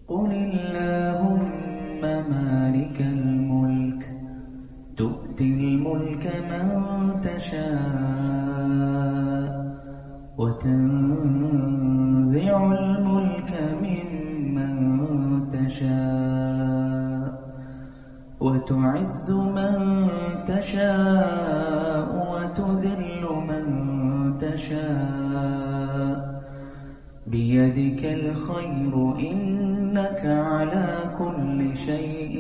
قل اللهم مالك الملك تؤتي الملك من تشاء وتنزع الملك ممن تشاء وتعز من تشاء وتذل من تشاء بيدك الخير إنك على كل شيء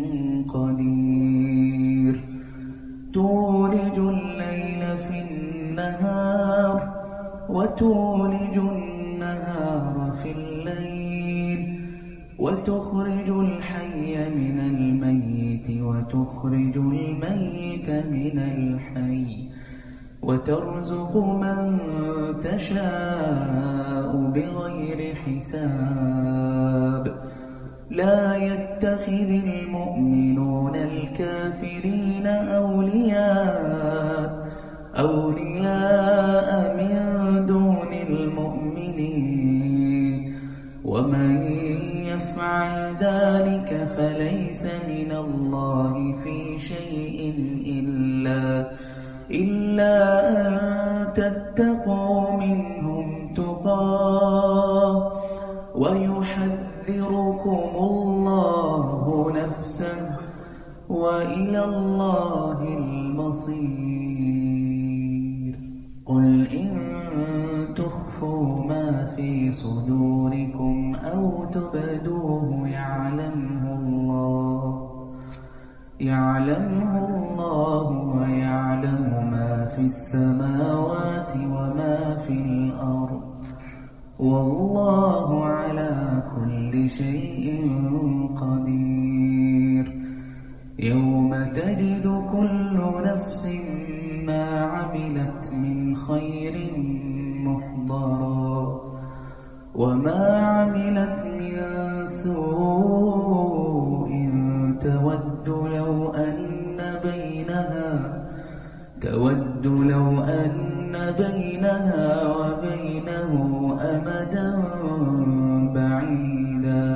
قدير تولج الليل في النهار وتولج النهار في الليل وتخرج الحي من الميت وتخرج الميت من الحي وترزق من تشاء بغير حساب لا يتخذ المؤمنون الكافرين أولياء من دون المؤمنين ومن يفعل ذلك فليس من الله في شيء إلا أن تتقوا منهم تقاه ويحذركم الله نفسه وإلى الله المصير قل إن تخفوا ما في صدوركم أو تبدوه يعلمه الله ويعلم ما في السماوات وما في الأرض والله على كل شيء قدير يوم تجد كل نفس ما عملت من خير محضرا وما عملت من سوء تود لو أن بينها وبينه أمدا بعيدا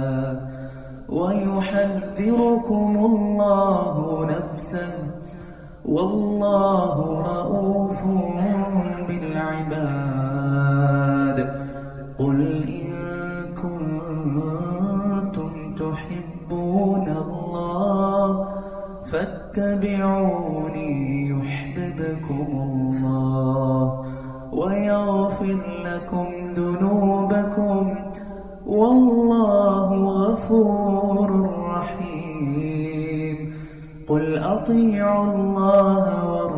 ويحذركم الله نفسه والله رؤوف بالعباد قل إن كنتم تحبون الله فاتبعوني يحببكم الله ويغفر لكم ذنوبكم والله غفور رحيم قل أطيعوا الله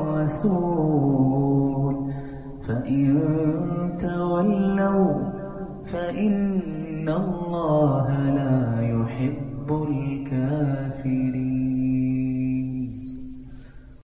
والرسول فإن تولوا فإن الله لا